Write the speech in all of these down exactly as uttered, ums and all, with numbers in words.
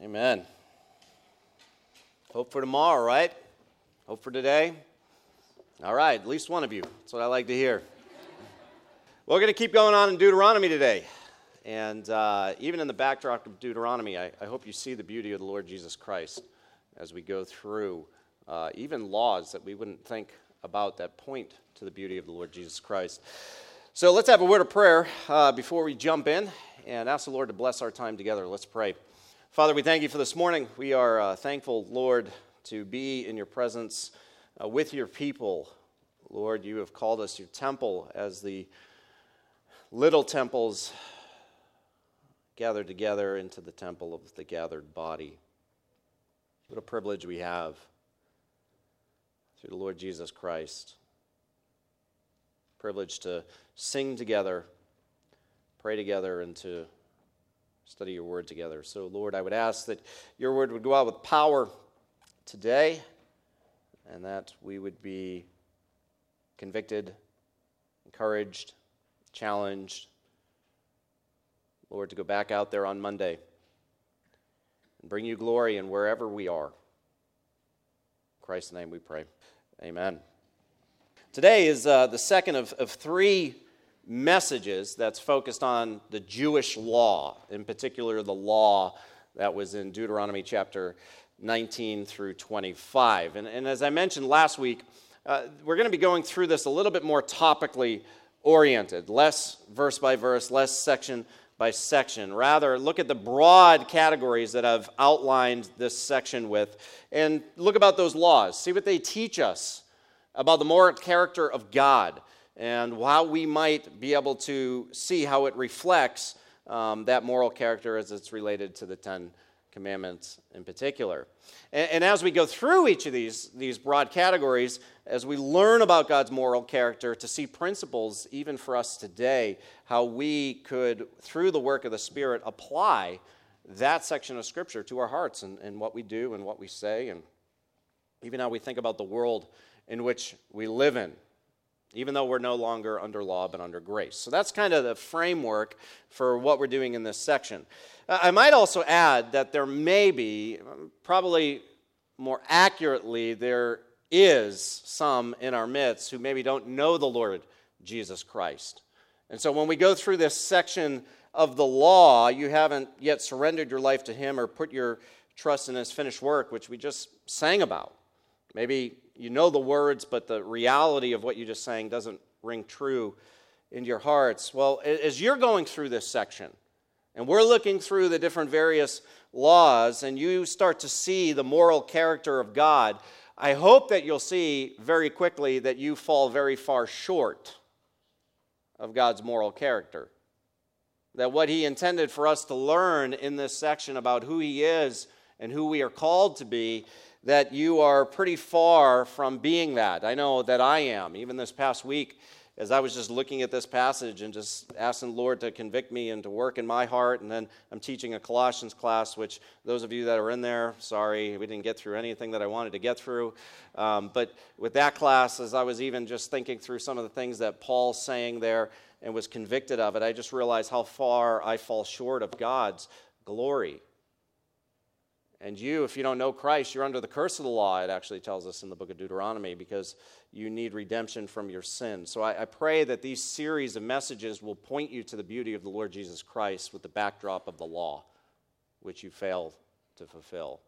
Amen. Hope for tomorrow, right? Hope for today? All right, at least one of you. That's what I like to hear. Well, we're going to keep going on in Deuteronomy today. And uh, even in the backdrop of Deuteronomy, I, I hope you see the beauty of the Lord Jesus Christ as we go through uh, even laws that we wouldn't think about that point to the beauty of the Lord Jesus Christ. So let's have a word of prayer uh, before we jump in and ask the Lord to bless our time together. Let's pray. Father, we thank you for this morning. We are uh, thankful, Lord, to be in your presence uh, with your people. Lord, you have called us your temple as the little temples gathered together into the temple of the gathered body. What a privilege we have through the Lord Jesus Christ. Privilege to sing together, pray together, and to study your word together. So, Lord, I would ask that your word would go out with power today, and that we would be convicted, encouraged, challenged, Lord, to go back out there on Monday and bring you glory in wherever we are. In Christ's name we pray. Amen. Today is uh, the second of, of three messages that's focused on the Jewish law, in particular the law that was in Deuteronomy chapter nineteen through twenty-five. And, and as I mentioned last week, uh, we're going to be going through this a little bit more topically oriented, less verse by verse, less section by section. Rather, look at the broad categories that I've outlined this section with, and look about those laws. See what they teach us about the moral character of God, and how we might be able to see how it reflects um, that moral character as it's related to the Ten Commandments in particular. And, and as we go through each of these, these broad categories, as we learn about God's moral character, to see principles, even for us today, how we could, through the work of the Spirit, apply that section of Scripture to our hearts and, and what we do and what we say, and even how we think about the world in which we live in, even though we're no longer under law but under grace. So that's kind of the framework for what we're doing in this section. I might also add that there may be, probably more accurately, there is some in our midst who maybe don't know the Lord Jesus Christ. And so when we go through this section of the law, you haven't yet surrendered your life to Him or put your trust in His finished work, which we just sang about. Maybe you know the words, but the reality of what you just sang doesn't ring true in your hearts. Well, as you're going through this section, and we're looking through the different various laws, and you start to see the moral character of God, I hope that you'll see very quickly that you fall very far short of God's moral character. That what He intended for us to learn in this section about who He is and who we are called to be, that you are pretty far from being that. I know that I am. Even this past week, as I was just looking at this passage and just asking the Lord to convict me and to work in my heart, and then I'm teaching a Colossians class, which those of you that are in there, sorry, we didn't get through anything that I wanted to get through. Um, but with that class, as I was even just thinking through some of the things that Paul's saying there and was convicted of it, I just realized how far I fall short of God's glory. And you, if you don't know Christ, you're under the curse of the law, it actually tells us in the book of Deuteronomy, because you need redemption from your sin. So I, I pray that these series of messages will point you to the beauty of the Lord Jesus Christ with the backdrop of the law, which you failed to fulfill.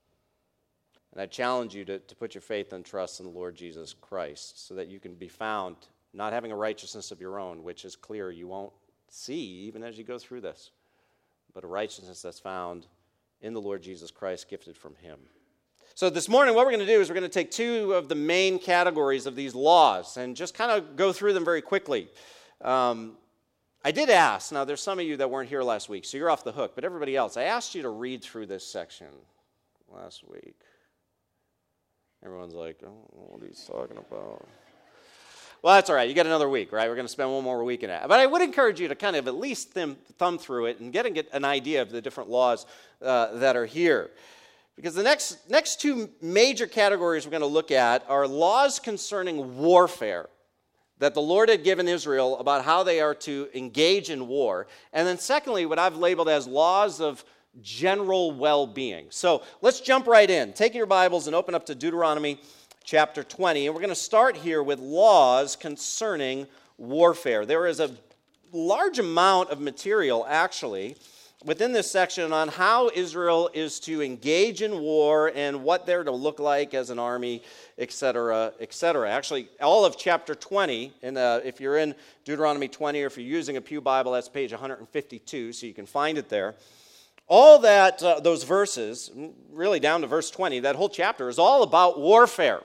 And I challenge you to, to put your faith and trust in the Lord Jesus Christ so that you can be found not having a righteousness of your own, which is clear you won't see even as you go through this, but a righteousness that's found in the Lord Jesus Christ, gifted from Him. So this morning, what we're going to do is we're going to take two of the main categories of these laws and just kind of go through them very quickly. Um, I did ask, now there's some of you that weren't here last week, so you're off the hook, but everybody else, I asked you to read through this section last week. Everyone's like, oh, what are you talking about? Well, that's all right. You got another week, right? We're going to spend one more week in it. But I would encourage you to kind of at least thumb, thumb through it and get, and get an idea of the different laws uh, that are here. Because the next, next two major categories we're going to look at are laws concerning warfare that the Lord had given Israel about how they are to engage in war. And then secondly, what I've labeled as laws of general well-being. So let's jump right in. Take your Bibles and open up to Deuteronomy chapter twenty. And we're going to start here with laws concerning warfare. There is a large amount of material, actually, within this section on how Israel is to engage in war and what they're to look like as an army, et cetera, et cetera. Actually, all of chapter twenty, and uh, if you're in Deuteronomy twenty or if you're using a Pew Bible, that's page one hundred fifty-two, so you can find it there. All that, uh, those verses, really down to verse twenty, that whole chapter is all about warfare.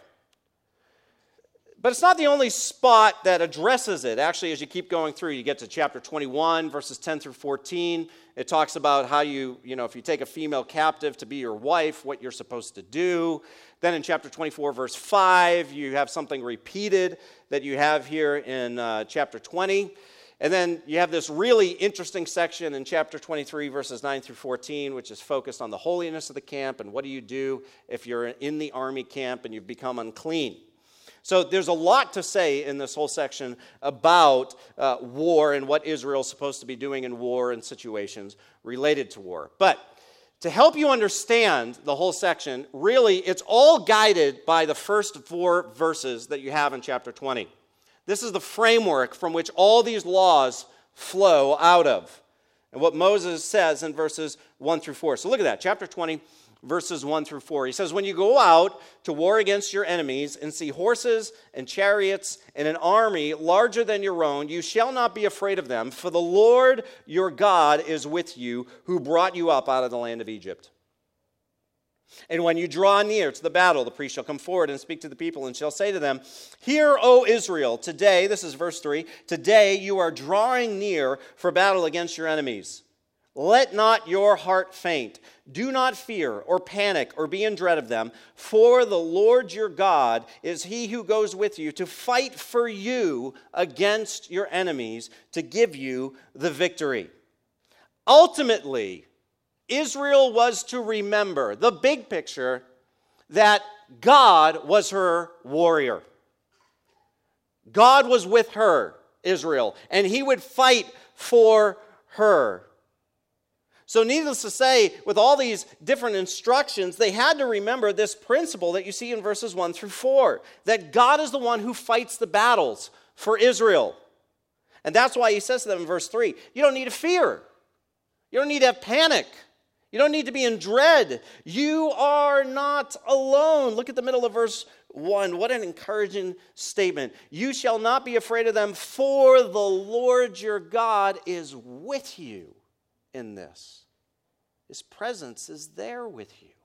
But it's not the only spot that addresses it. Actually, as you keep going through, you get to chapter twenty-one, verses ten through fourteen. It talks about how you, you know, if you take a female captive to be your wife, what you're supposed to do. Then in chapter twenty-four, verse five, you have something repeated that you have here in uh, chapter twenty. And then you have this really interesting section in chapter twenty-three, verses nine through fourteen, which is focused on the holiness of the camp and what do you do if you're in the army camp and you've become unclean. So there's a lot to say in this whole section about uh, war and what Israel's supposed to be doing in war and situations related to war. But to help you understand the whole section, really it's all guided by the first four verses that you have in chapter twenty. This is the framework from which all these laws flow out of, and what Moses says in verses one through four. So look at that, chapter twenty, verses one through four. He says, when you go out to war against your enemies and see horses and chariots and an army larger than your own, you shall not be afraid of them, for the Lord your God is with you, who brought you up out of the land of Egypt. And when you draw near to the battle, the priest shall come forward and speak to the people and shall say to them, hear, O Israel, today, this is verse three, today you are drawing near for battle against your enemies. Let not your heart faint. Do not fear or panic or be in dread of them, for the Lord your God is he who goes with you to fight for you against your enemies, to give you the victory. Ultimately, Israel was to remember the big picture that God was her warrior. God was with her, Israel, and he would fight for her. So needless to say, with all these different instructions, they had to remember this principle that you see in verses one through four, that God is the one who fights the battles for Israel. And that's why he says to them in verse three, you don't need to fear. You don't need to have panic. You don't need to be in dread. You are not alone. Look at the middle of verse one. What an encouraging statement. You shall not be afraid of them, for the Lord your God is with you in this. His presence is there with you.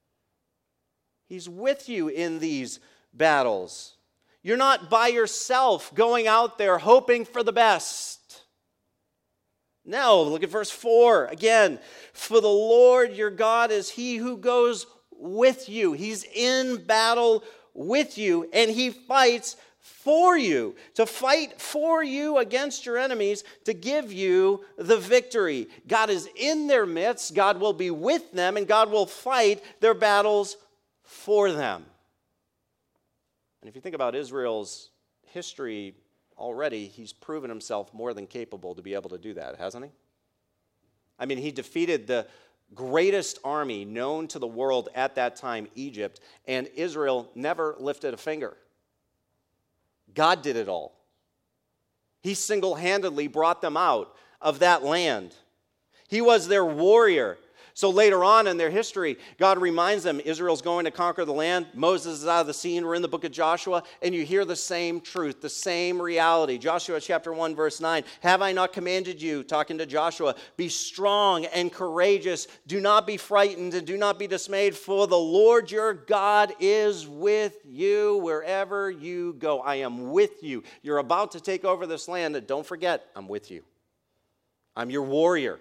He's with you in these battles. You're not by yourself going out there hoping for the best. No, look at verse four again. For the Lord your God is he who goes with you. He's in battle with you, and he fights for you, to fight for you against your enemies, to give you the victory. God is in their midst, God will be with them, and God will fight their battles for them. And if you think about Israel's history already, he's proven himself more than capable to be able to do that, hasn't he? I mean, he defeated the greatest army known to the world at that time, Egypt, and Israel never lifted a finger. God did it all. He single-handedly brought them out of that land. He was their warrior. So later on in their history, God reminds them, Israel's going to conquer the land. Moses is out of the scene. We're in the book of Joshua, and you hear the same truth, the same reality. Joshua chapter one, verse nine, have I not commanded you, talking to Joshua, be strong and courageous. Do not be frightened and do not be dismayed, for the Lord your God is with you wherever you go. I am with you. You're about to take over this land, and don't forget, I'm with you. I'm your warrior.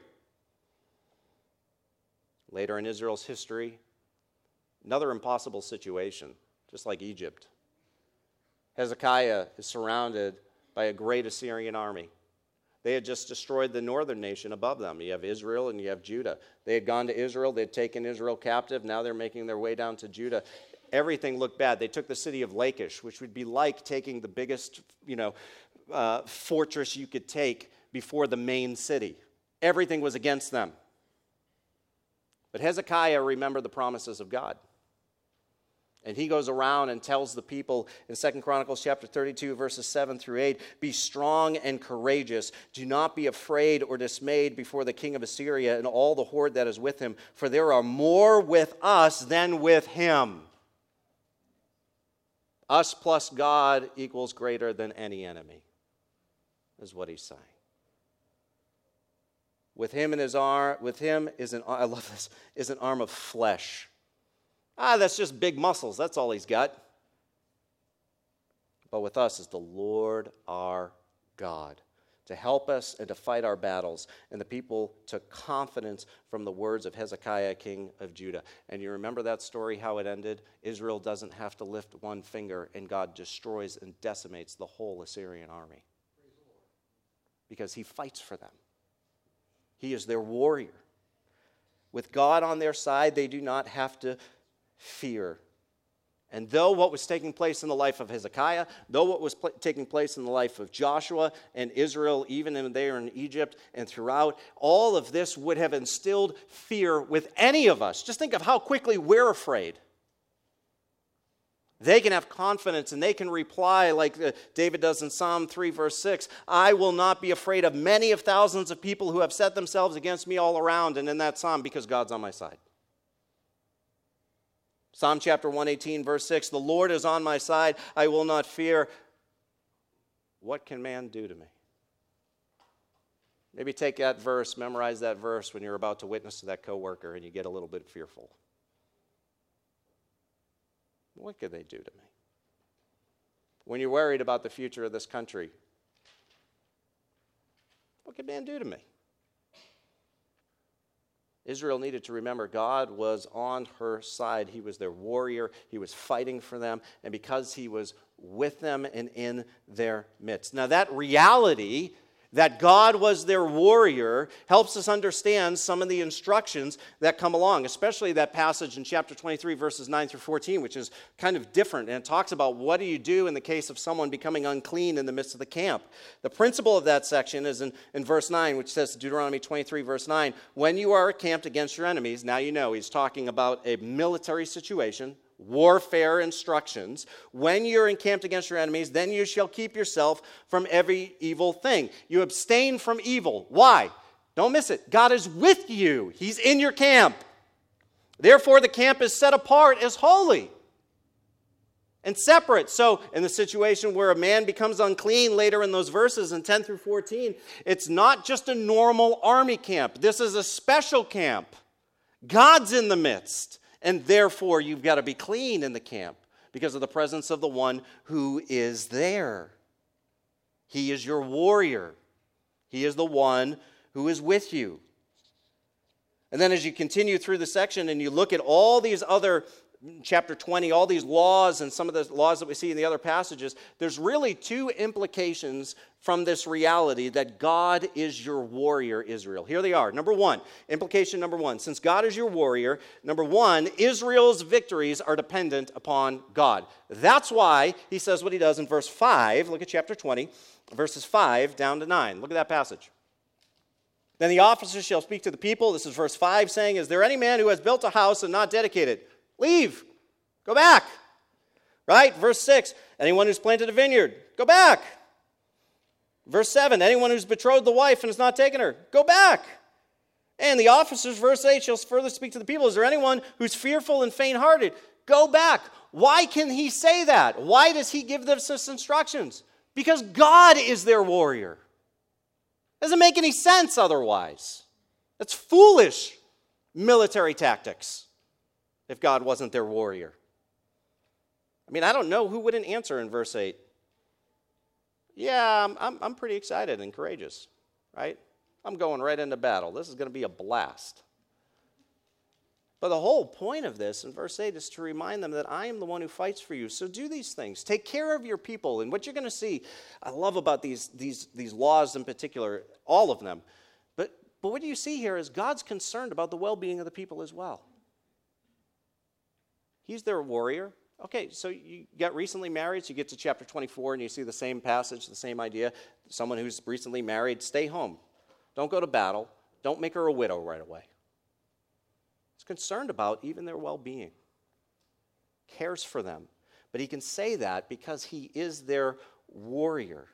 Later in Israel's history, another impossible situation, just like Egypt. Hezekiah is surrounded by a great Assyrian army. They had just destroyed the northern nation above them. You have Israel and you have Judah. They had gone to Israel. They had taken Israel captive. Now they're making their way down to Judah. Everything looked bad. They took the city of Lachish, which would be like taking the biggest, you know, uh, fortress you could take before the main city. Everything was against them. But Hezekiah remembered the promises of God. And he goes around and tells the people in Second Chronicles chapter thirty-two, verses seven through eight, "Be strong and courageous. Do not be afraid or dismayed before the king of Assyria and all the horde that is with him, for there are more with us than with him." Us plus God equals greater than any enemy, is what he's saying. With him in his arm, with him is an, I love this, is an arm of flesh. Ah, that's just big muscles. That's all he's got. But with us is the Lord our God to help us and to fight our battles. And the people took confidence from the words of Hezekiah, king of Judah. And you remember that story, how it ended? Israel doesn't have to lift one finger, and God destroys and decimates the whole Assyrian army. Because he fights for them. He is their warrior. With God on their side, they do not have to fear. And though what was taking place in the life of Hezekiah, though what was pl- taking place in the life of Joshua and Israel, even in there in Egypt and throughout, all of this would have instilled fear with any of us. Just think of how quickly we're afraid. They can have confidence and they can reply like David does in Psalm three, verse six, "I will not be afraid of many of thousands of people who have set themselves against me all around," and in that psalm, because God's on my side. Psalm chapter one eighteen, verse six, "The Lord is on my side, I will not fear. What can man do to me?" Maybe take that verse, memorize that verse when you're about to witness to that coworker and you get a little bit fearful. What could they do to me? When you're worried about the future of this country, what could man do to me? Israel needed to remember God was on her side. He was their warrior. He was fighting for them. And because he was with them and in their midst. Now that reality, that God was their warrior, helps us understand some of the instructions that come along, especially that passage in chapter twenty-three, verses nine through fourteen, which is kind of different. And it talks about what do you do in the case of someone becoming unclean in the midst of the camp. The principle of that section is in, in verse nine, which says, Deuteronomy twenty-three, verse nine, "When you are camped against your enemies," now you know he's talking about a military situation, warfare instructions. "When you're encamped against your enemies, then you shall keep yourself from every evil thing." You abstain from evil. Why? Don't miss it. God is with you. He's in your camp. Therefore, the camp is set apart as holy and separate. So, in the situation where a man becomes unclean later in those verses in ten through fourteen, it's not just a normal army camp. This is a special camp. God's in the midst. And therefore, you've got to be clean in the camp because of the presence of the one who is there. He is your warrior. He is the one who is with you. And then as you continue through the section and you look at all these other, chapter twenty, all these laws and some of the laws that we see in the other passages, there's really two implications from this reality that God is your warrior, Israel. Here they are. Number one, implication number one, since God is your warrior, number one, Israel's victories are dependent upon God. That's why he says what he does in verse five. Look at chapter twenty, verses five down to nine. Look at that passage. "Then the officers shall speak to the people," this is verse five, saying, "Is there any man who has built a house and not dedicated it? Leave. Go back." Right? Verse six, "Anyone who's planted a vineyard, go back." Verse seven, "Anyone who's betrothed the wife and has not taken her, go back." And the officers, verse eight, shall further speak to the people, "Is there anyone who's fearful and faint-hearted? Go back." Why can he say that? Why does he give them such instructions? Because God is their warrior. Doesn't make any sense otherwise. That's foolish military tactics if God wasn't their warrior. I mean, I don't know who wouldn't answer in verse eight. Yeah, I'm, I'm, I'm pretty excited and courageous, right? I'm going right into battle. This is going to be a blast. But the whole point of this in verse eight is to remind them that I am the one who fights for you. So do these things. Take care of your people. And what you're going to see, I love about these, these, these laws in particular, all of them. But, but what you see here is God's concerned about the well-being of the people as well. He's their warrior. Okay, so you got recently married, so you get to chapter twenty-four and you see the same passage, the same idea. Someone who's recently married, stay home. Don't go to battle. Don't make her a widow right away. He's concerned about even their well-being, cares for them. But he can say that because he is their warrior.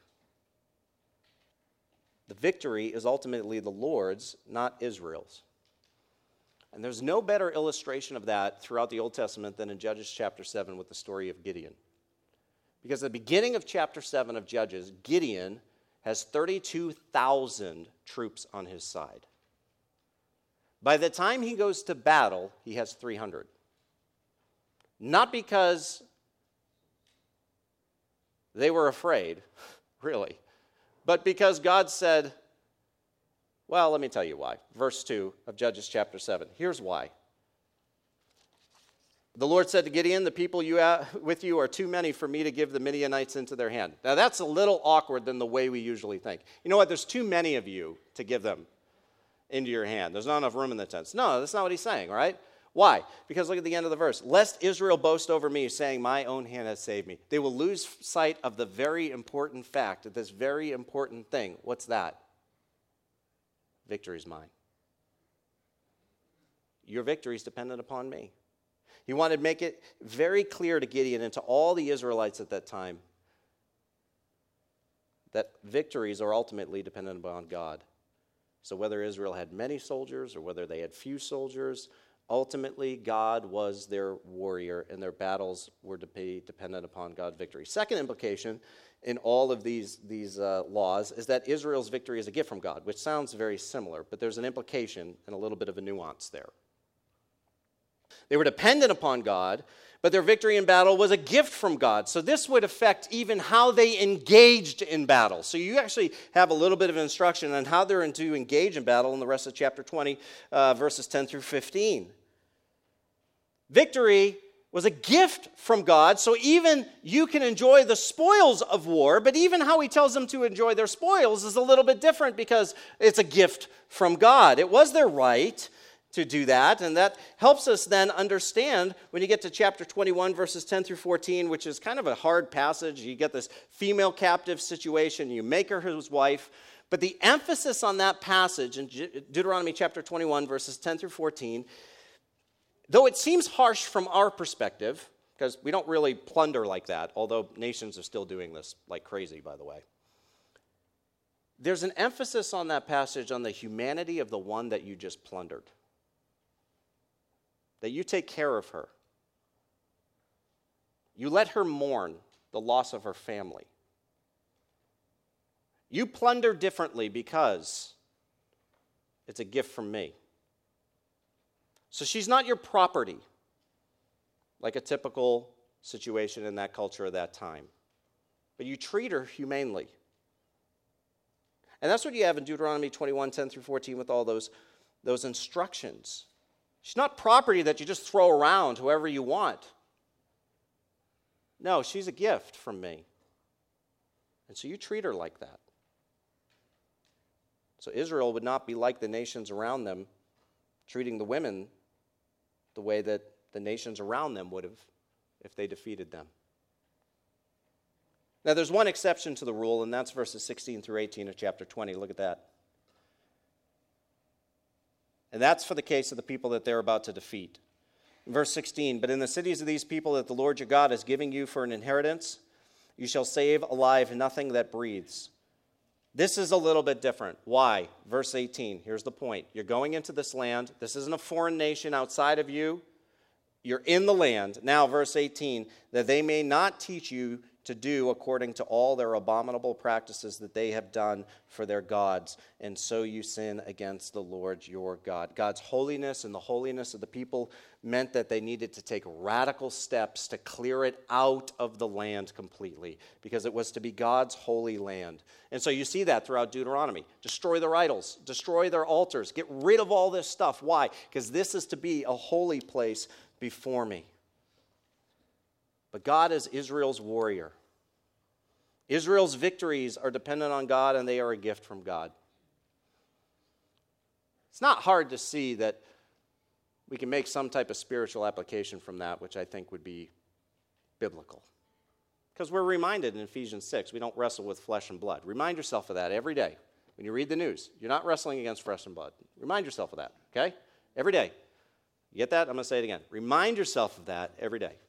The victory is ultimately the Lord's, not Israel's. And there's no better illustration of that throughout the Old Testament than in Judges chapter seven with the story of Gideon. Because at the beginning of chapter seven of Judges, Gideon has thirty-two thousand troops on his side. By the time he goes to battle, he has three hundred. Not because they were afraid, really, but because God said, well, let me tell you why. Verse two of Judges chapter seven. Here's why. The Lord said to Gideon, the people you have with you are too many for me to give the Midianites into their hand. Now, that's a little awkward than the way we usually think. You know what? There's too many of you to give them into your hand. There's not enough room in the tents. No, that's not what he's saying, right? Why? Because look at the end of the verse. Lest Israel boast over me, saying, my own hand has saved me. They will lose sight of the very important fact, of this very important thing. What's that? Victory is mine. Your victory is dependent upon me. He wanted to make it very clear to Gideon and to all the Israelites at that time that victories are ultimately dependent upon God. So whether Israel had many soldiers or whether they had few soldiers, ultimately God was their warrior and their battles were to be dependent upon God's victory. Second implication in all of these, these uh, laws is that Israel's victory is a gift from God, which sounds very similar, but there's an implication and a little bit of a nuance there. They were dependent upon God, but their victory in battle was a gift from God. So this would affect even how they engaged in battle. So you actually have a little bit of instruction on how they're to engage in battle in the rest of chapter twenty, uh, verses ten through fifteen. Victory was a gift from God, so even you can enjoy the spoils of war, but even how he tells them to enjoy their spoils is a little bit different because it's a gift from God. It was their right to do that, and that helps us then understand when you get to chapter twenty-one, verses ten through fourteen, which is kind of a hard passage. You get this female captive situation, you make her his wife, but the emphasis on that passage in Deuteronomy chapter twenty-one, verses ten through fourteen, though it seems harsh from our perspective, because we don't really plunder like that, although nations are still doing this like crazy, by the way, there's an emphasis on that passage on the humanity of the one that you just plundered. That you take care of her. You let her mourn the loss of her family. You plunder differently because it's a gift from me. So she's not your property, like a typical situation in that culture at that time. But you treat her humanely. And that's what you have in Deuteronomy twenty-one, ten through fourteen with all those, those instructions. She's not property that you just throw around whoever you want. No, she's a gift from me. And so you treat her like that. So Israel would not be like the nations around them, treating the women the way that the nations around them would have if they defeated them. Now, there's one exception to the rule, and that's verses sixteen through eighteen of chapter twenty. Look at that. And that's for the case of the people that they're about to defeat. In verse sixteen, but in the cities of these people that the Lord your God is giving you for an inheritance, you shall save alive nothing that breathes. This is a little bit different. Why? Verse eighteen, here's the point. You're going into this land. This isn't a foreign nation outside of you. You're in the land. Now, verse eighteen, that they may not teach you to do according to all their abominable practices that they have done for their gods, and so you sin against the Lord your God. God's holiness and the holiness of the people meant that they needed to take radical steps to clear it out of the land completely, because it was to be God's holy land. And so you see that throughout Deuteronomy. Destroy their idols, destroy their altars, get rid of all this stuff. Why? Because this is to be a holy place before me. But God is Israel's warrior. Israel's victories are dependent on God, and they are a gift from God. It's not hard to see that we can make some type of spiritual application from that, which I think would be biblical. Because we're reminded in Ephesians six, we don't wrestle with flesh and blood. Remind yourself of that every day. When you read the news, you're not wrestling against flesh and blood. Remind yourself of that, okay? Every day. You get that? I'm going to say it again. Remind yourself of that every day.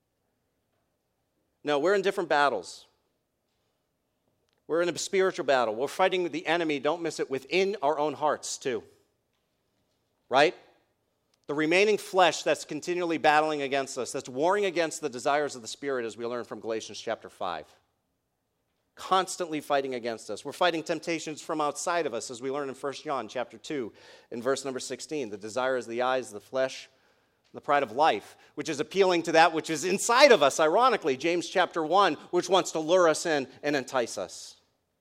No, we're in different battles. We're in a spiritual battle. We're fighting with the enemy, don't miss it, within our own hearts too. Right? The remaining flesh that's continually battling against us, that's warring against the desires of the Spirit, as we learn from Galatians chapter five. Constantly fighting against us. We're fighting temptations from outside of us, as we learn in First John chapter two, in verse number sixteen. The desires of the eyes, the flesh, the pride of life, which is appealing to that which is inside of us, ironically. James chapter one, which wants to lure us in and entice us.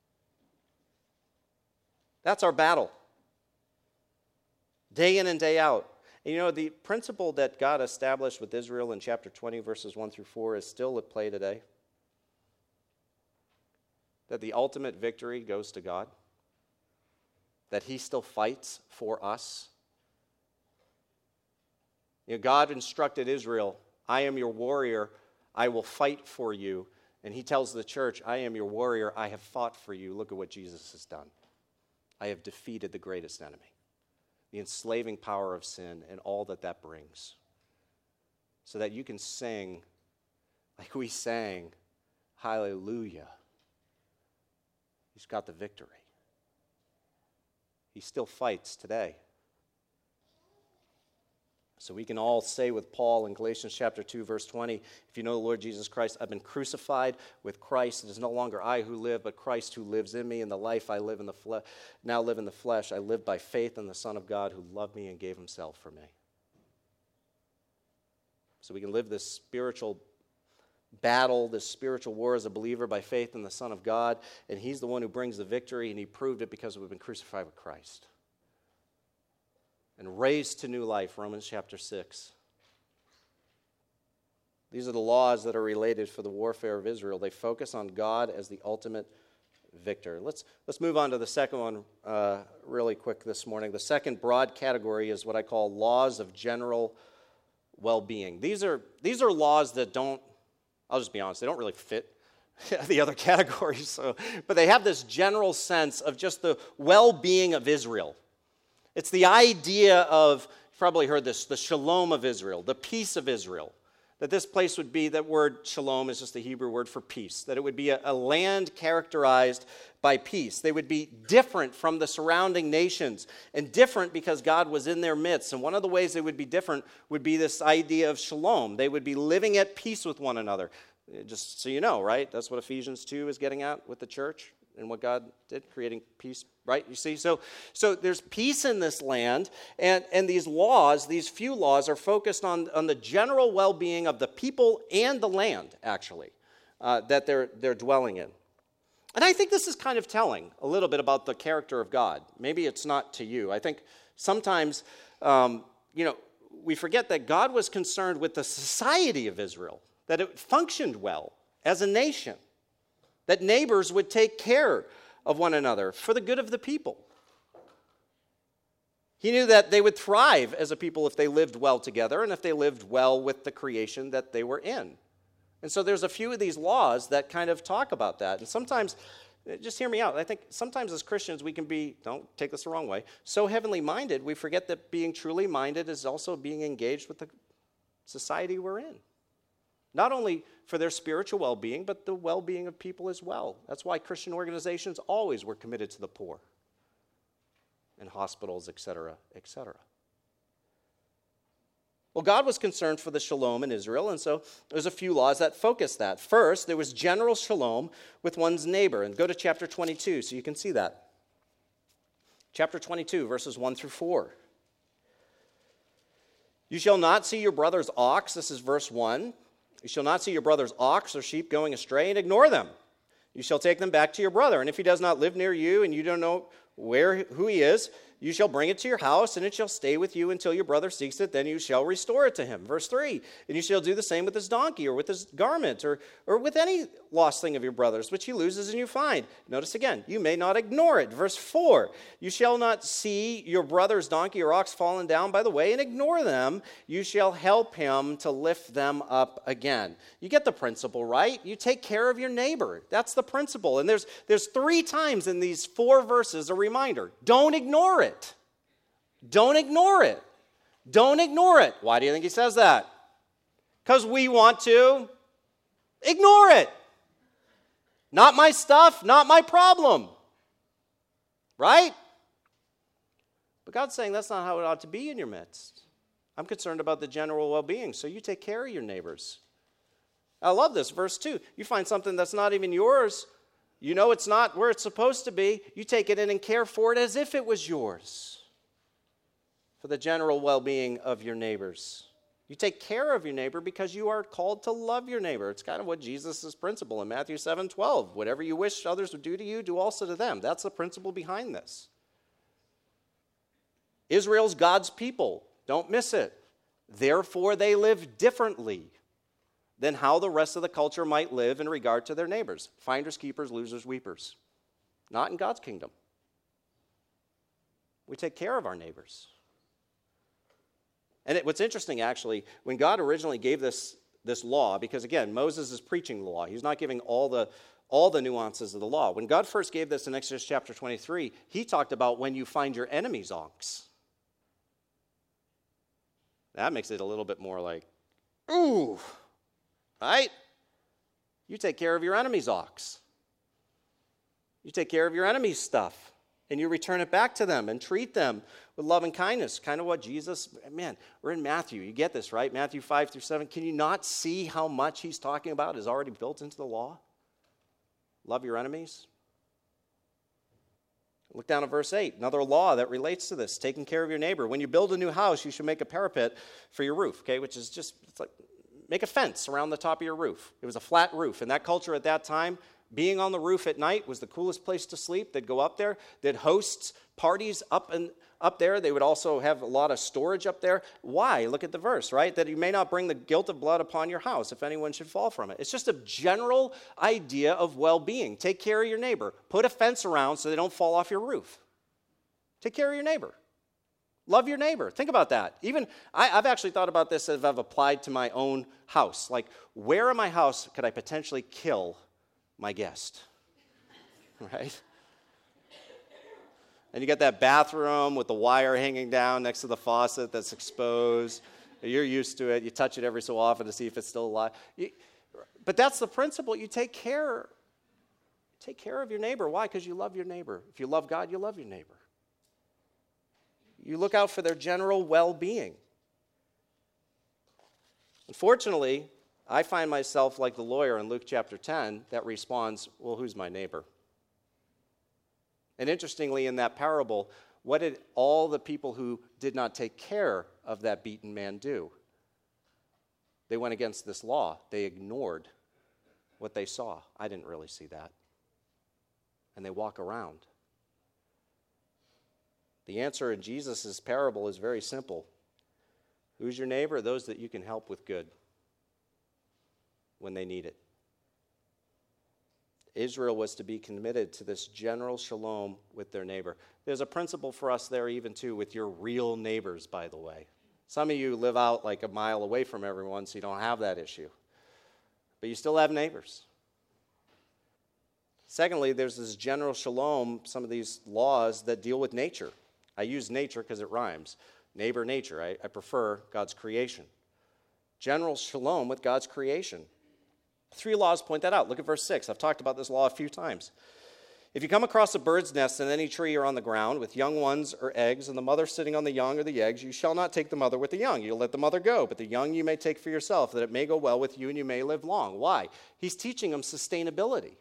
That's our battle. Day in and day out. And you know, the principle that God established with Israel in chapter twenty, verses one through four, is still at play today. That the ultimate victory goes to God. That he still fights for us. You know, God instructed Israel, I am your warrior, I will fight for you. And he tells the church, I am your warrior, I have fought for you. Look at what Jesus has done. I have defeated the greatest enemy, the enslaving power of sin and all that that brings. So that you can sing like we sang, hallelujah. He's got the victory. He still fights today. So we can all say with Paul in Galatians chapter two, verse twenty, if you know the Lord Jesus Christ, I've been crucified with Christ. It is no longer I who live, but Christ who lives in me. In the life I live in the flesh, now live in the flesh, I live by faith in the Son of God who loved me and gave himself for me. So we can live this spiritual battle, this spiritual war as a believer by faith in the Son of God, and he's the one who brings the victory, and he proved it because we've been crucified with Christ. And raised to new life, Romans chapter six. These are the laws that are related for the warfare of Israel. They focus on God as the ultimate victor. Let's, let's move on to the second one uh, really quick this morning. The second broad category is what I call laws of general well-being. These are, these are laws that don't, I'll just be honest, they don't really fit the other categories. So, but they have this general sense of just the well-being of Israel. It's the idea of, you've probably heard this, the shalom of Israel, the peace of Israel. That this place would be, that word shalom is just the Hebrew word for peace. That it would be a, a land characterized by peace. They would be different from the surrounding nations. And different because God was in their midst. And one of the ways they would be different would be this idea of shalom. They would be living at peace with one another. Just so you know, right? That's what Ephesians two is getting at with the church. And what God did, creating peace, right? You see, so so there's peace in this land, and, and these laws, these few laws, are focused on, on the general well-being of the people and the land, actually, uh, that they're they're dwelling in. And I think this is kind of telling a little bit about the character of God. Maybe it's not to you. I think sometimes, um, you know, we forget that God was concerned with the society of Israel, that it functioned well as a nation. That neighbors would take care of one another for the good of the people. He knew that they would thrive as a people if they lived well together and if they lived well with the creation that they were in. And so there's a few of these laws that kind of talk about that. And sometimes, just hear me out, I think sometimes as Christians we can be, don't take this the wrong way, so heavenly minded we forget that being truly minded is also being engaged with the society we're in. Not only for their spiritual well-being, but the well-being of people as well. That's why Christian organizations always were committed to the poor, and hospitals, et cetera, et cetera. Well, God was concerned for the shalom in Israel, and so there's a few laws that focus that. First, there was general shalom with one's neighbor. And go to chapter twenty-two so you can see that. Chapter twenty-two, verses one through four. You shall not see your brother's ox, this is verse one. You shall not see your brother's ox or sheep going astray and ignore them. You shall take them back to your brother. And if he does not live near you and you don't know where who he is, you shall bring it to your house, and it shall stay with you until your brother seeks it. Then you shall restore it to him. Verse three, and you shall do the same with his donkey or with his garment or, or with any lost thing of your brother's, which he loses and you find. Notice again, you may not ignore it. Verse four, you shall not see your brother's donkey or ox fallen down by the way and ignore them. You shall help him to lift them up again. You get the principle, right? You take care of your neighbor. That's the principle. And there's, there's three times in these four verses a reminder. Don't ignore it. Don't ignore it. Don't ignore it. Why do you think he says that? Because we want to ignore it. Not my stuff, not my problem. Right? But God's saying that's not how it ought to be in your midst. I'm concerned about the general well-being, so you take care of your neighbors. I love this, verse two. You find something that's not even yours. You know it's not where it's supposed to be. You take it in and care for it as if it was yours. For the general well-being of your neighbors. You take care of your neighbor because you are called to love your neighbor. It's kind of what Jesus' principle in Matthew seven twelve. Whatever you wish others would do to you, do also to them. That's the principle behind this. Israel's God's people. Don't miss it. Therefore, they live differently than how the rest of the culture might live in regard to their neighbors. Finders, keepers, losers, weepers. Not in God's kingdom. We take care of our neighbors. And it, what's interesting, actually, when God originally gave this, this law, because, again, Moses is preaching the law. He's not giving all the, all the nuances of the law. When God first gave this in Exodus chapter twenty-three, he talked about when you find your enemy's ox. That makes it a little bit more like, ooh, right? You take care of your enemy's ox. You take care of your enemy's stuff, and you return it back to them and treat them with love and kindness. Kind of what Jesus, man, we're in Matthew. You get this, right? Matthew five through seven. Can you not see how much he's talking about is already built into the law? Love your enemies. Look down at verse eight, another law that relates to this, taking care of your neighbor. When you build a new house, you should make a parapet for your roof, okay, which is just, it's like, make a fence around the top of your roof. It was a flat roof. In that culture at that time, being on the roof at night was the coolest place to sleep. They'd go up there. They'd host parties up and up there. They would also have a lot of storage up there. Why? Look at the verse, right? That you may not bring the guilt of blood upon your house if anyone should fall from it. It's just a general idea of well-being. Take care of your neighbor. Put a fence around so they don't fall off your roof. Take care of your neighbor. Love your neighbor. Think about that. Even I, I've actually thought about this as I've applied to my own house. Like, where in my house could I potentially kill my guest? Right? And you got that bathroom with the wire hanging down next to the faucet that's exposed. You're used to it. You touch it every so often to see if it's still alive. You, but that's the principle. You take care. Take care of your neighbor. Why? Because you love your neighbor. If you love God, you love your neighbor. You look out for their general well-being. Unfortunately, I find myself like the lawyer in Luke chapter ten that responds, well, who's my neighbor? And interestingly, in that parable, what did all the people who did not take care of that beaten man do? They went against this law. They ignored what they saw. I didn't really see that. And they walk around. The answer in Jesus' parable is very simple. Who's your neighbor? Those that you can help with good when they need it. Israel was to be committed to this general shalom with their neighbor. There's a principle for us there even too with your real neighbors, by the way. Some of you live out like a mile away from everyone, so you don't have that issue. But you still have neighbors. Secondly, there's this general shalom, some of these laws that deal with nature. I use nature because it rhymes. Neighbor, nature. I, I prefer God's creation. General shalom with God's creation. Three laws point that out. Look at verse six. I've talked about this law a few times. If you come across a bird's nest in any tree or on the ground with young ones or eggs, and the mother sitting on the young or the eggs, you shall not take the mother with the young. You'll let the mother go, but the young you may take for yourself, that it may go well with you and you may live long. Why? He's teaching them sustainability.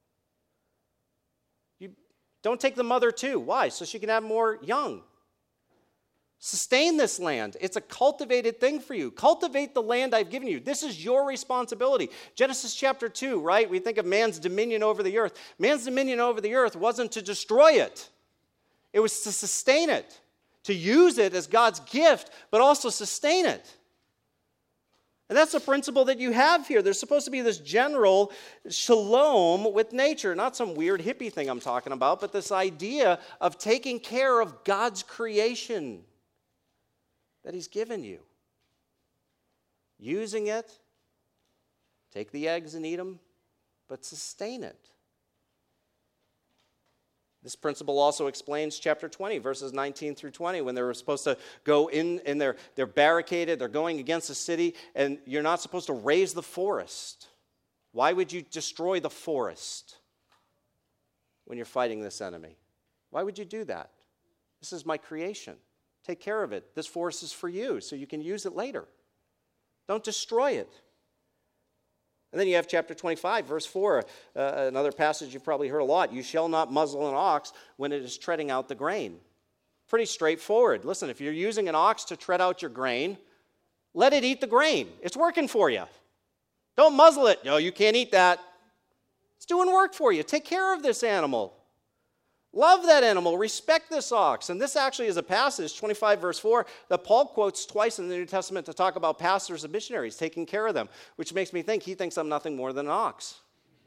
You don't take the mother too. Why? So she can have more young. Sustain this land. It's a cultivated thing for you. Cultivate the land I've given you. This is your responsibility. Genesis chapter two, right? We think of man's dominion over the earth. Man's dominion over the earth wasn't to destroy it. It was to sustain it, to use it as God's gift, but also sustain it. And that's the principle that you have here. There's supposed to be this general shalom with nature. Not some weird hippie thing I'm talking about, but this idea of taking care of God's creation that he's given you. Using it, take the eggs and eat them, but sustain it. This principle also explains chapter twenty, verses nineteen through twenty, when they were supposed to go in and they're, they're barricaded, they're going against the city, and you're not supposed to raise the forest. Why would you destroy the forest when you're fighting this enemy? Why would you do that? This is my creation. Take care of it. This forest is for you, so you can use it later. Don't destroy it. And then you have chapter twenty-five, verse four, uh, another passage you've probably heard a lot. You shall not muzzle an ox when it is treading out the grain. Pretty straightforward. Listen, if you're using an ox to tread out your grain, let it eat the grain. It's working for you. Don't muzzle it. No, you can't eat that. It's doing work for you. Take care of this animal. Love that animal. Respect this ox. And this actually is a passage, twenty-five verse four, that Paul quotes twice in the New Testament to talk about pastors and missionaries, taking care of them, which makes me think he thinks I'm nothing more than an ox.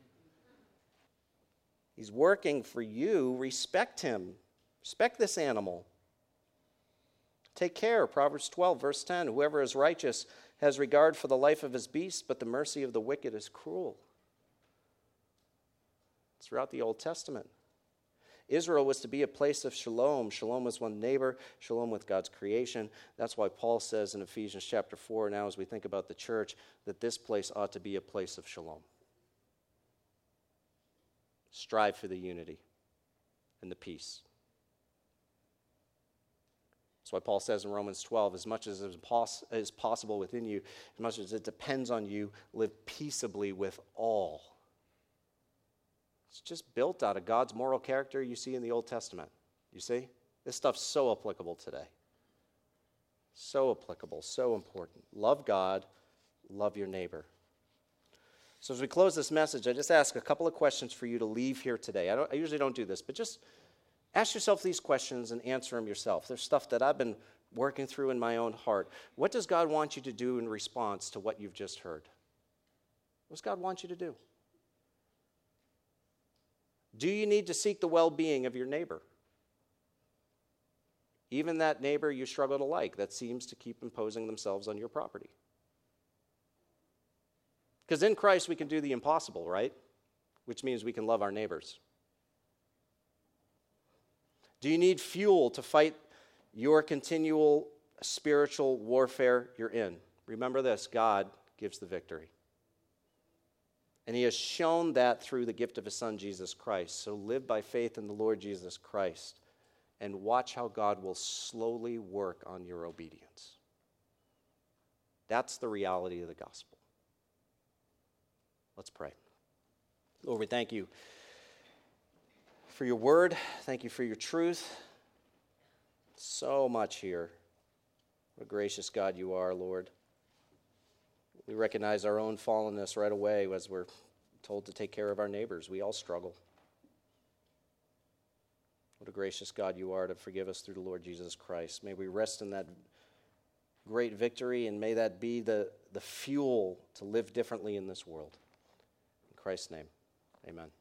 He's working for you. Respect him. Respect this animal. Take care. Proverbs twelve verse ten, whoever is righteous has regard for the life of his beast, but the mercy of the wicked is cruel. It's throughout the Old Testament. Israel was to be a place of shalom. Shalom was one neighbor, shalom with God's creation. That's why Paul says in Ephesians chapter four, now as we think about the church, that this place ought to be a place of shalom. Strive for the unity and the peace. That's why Paul says in Romans twelve, as much as is possible within you, as much as it depends on you, live peaceably with all. It's just built out of God's moral character you see in the Old Testament. You see? This stuff's so applicable today. So applicable, so important. Love God, love your neighbor. So as we close this message, I just ask a couple of questions for you to leave here today. I, don't, I usually don't do this, but just ask yourself these questions and answer them yourself. There's stuff that I've been working through in my own heart. What does God want you to do in response to what you've just heard? What does God want you to do? Do you need to seek the well-being of your neighbor? Even that neighbor you struggle to like that seems to keep imposing themselves on your property. Because in Christ we can do the impossible, right? Which means we can love our neighbors. Do you need fuel to fight your continual spiritual warfare you're in? Remember this, God gives the victory. And he has shown that through the gift of his son, Jesus Christ. So live by faith in the Lord Jesus Christ and watch how God will slowly work on your obedience. That's the reality of the gospel. Let's pray. Lord, we thank you for your word. Thank you for your truth. So much here. What a gracious God you are, Lord. We recognize our own fallenness right away as we're told to take care of our neighbors. We all struggle. What a gracious God you are to forgive us through the Lord Jesus Christ. May we rest in that great victory, and may that be the, the fuel to live differently in this world. In Christ's name, amen.